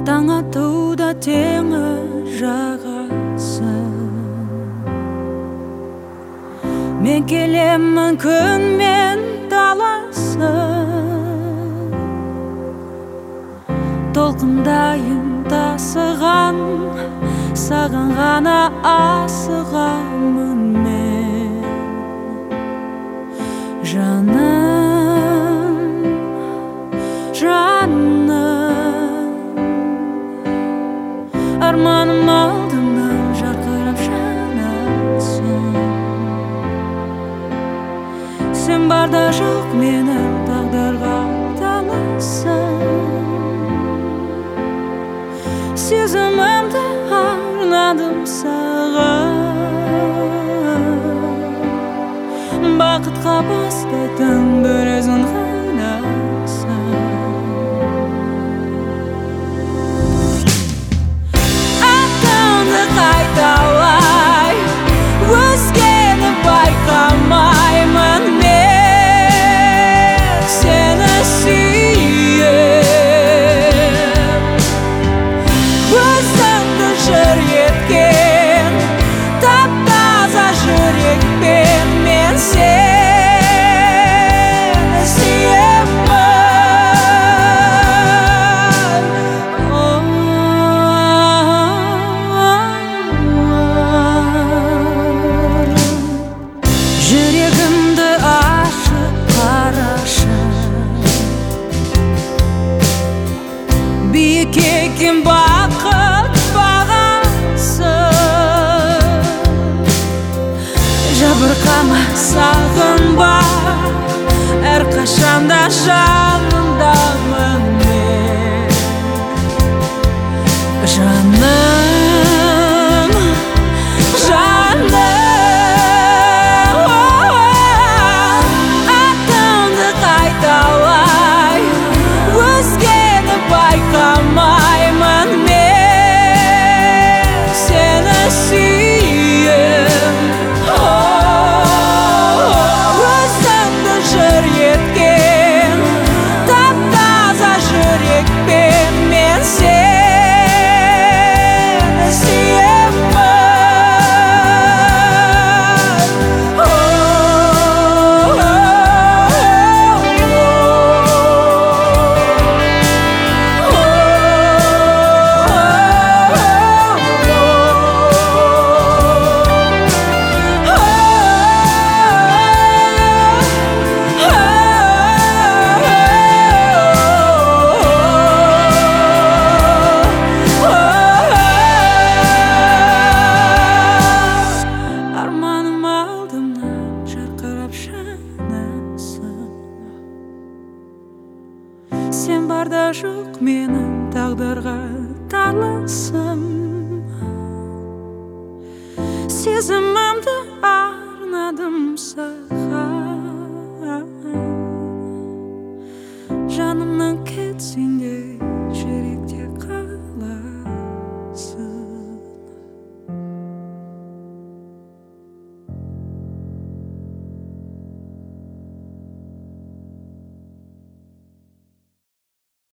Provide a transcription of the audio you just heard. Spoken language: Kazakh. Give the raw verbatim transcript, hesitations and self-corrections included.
таң атуда теңіз жағасы. Мен келемін күн мен даласы, толқындайын тасыған, саған ғана асығамын мен. Жаным, жаным, арманым алдымнан жарқырап жанасың. Сен барда жоқ менің тағдырға таласым. Сезімімді арнадым саған, бақытқа бастайтын бір өзің ғанасың. Атыңды қайталай, өзгені байқамаймын мен, сені сүйем. Өзіңді жыр еткен тап-таза жүрекпен мен сені сүйемін. Жүрегімді ашып қарашы, биік екен бақыт бағасы. Жабырқама, сағынба, әрқашанда жаныңдамын мен. Жаным, жаным, атыңды қайталай, өзгені байқамаймын мен, сені сүйем. Өзіңді жыр еткен тап-таза жүрекпен мен сені сүйемін. Арманым алдымнан жарқырап жанасың. Сен барда жоқ менің тағдырға таласым. Сезімімді арнадым саған, жанымнан кетсең де